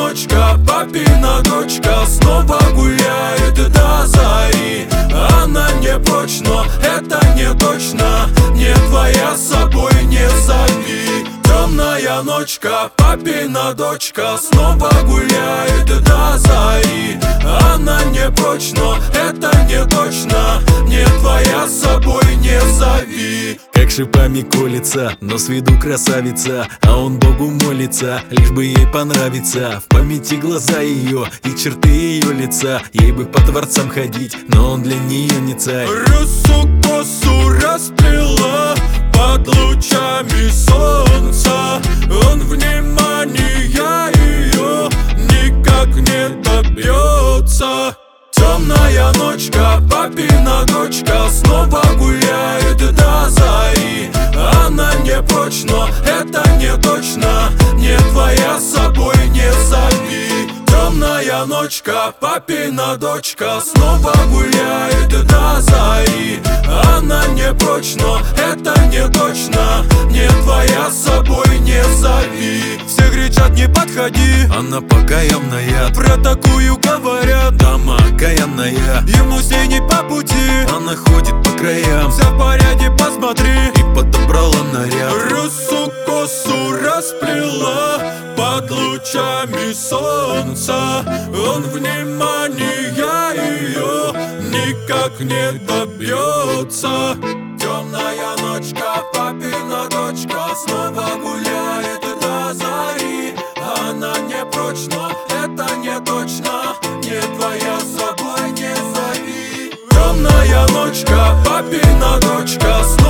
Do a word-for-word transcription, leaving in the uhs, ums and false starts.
ночка, папина дочка снова гуляет до зари. Она не прочь, но это не точно, не твоя, с собой не зови. Темная ночка, папина дочка снова гуляет до зари. Она не прочь, но это не точно, не твоя, с собой не зови. Как шипами колется, но с виду красавица, а он Богу молится, лишь бы ей понравиться. В памяти глаза ее и черты ее лица, ей бы по дворцам ходить, но он для нее не царь. Русу косу расплела под лучами солнца, он внимания ее никак не добьется. Темная ночка, папина дочка снова гуляет до зари. Она не прочь, но это не точно, не твоя, с собой не зови. Темная ночка, папина дочка снова гуляет до зари. Она не прочь, но это не точно, не твоя, с собой не зови. Все кричат: не подходи, она покаянная. Про такую говорят: дама окаянная. Ему с ней не по пути, она ходит по краям. Вся в порядке, посмотри, и подобрала наряд. Русу косу расплела под лучами солнца, он внимания ее никак не добьется. Темная ночка, папина дочка снова гуляет до зари. Она не прочь, но это не точно, не твоя, с собой не зови. Темная ночка, папина дочка снова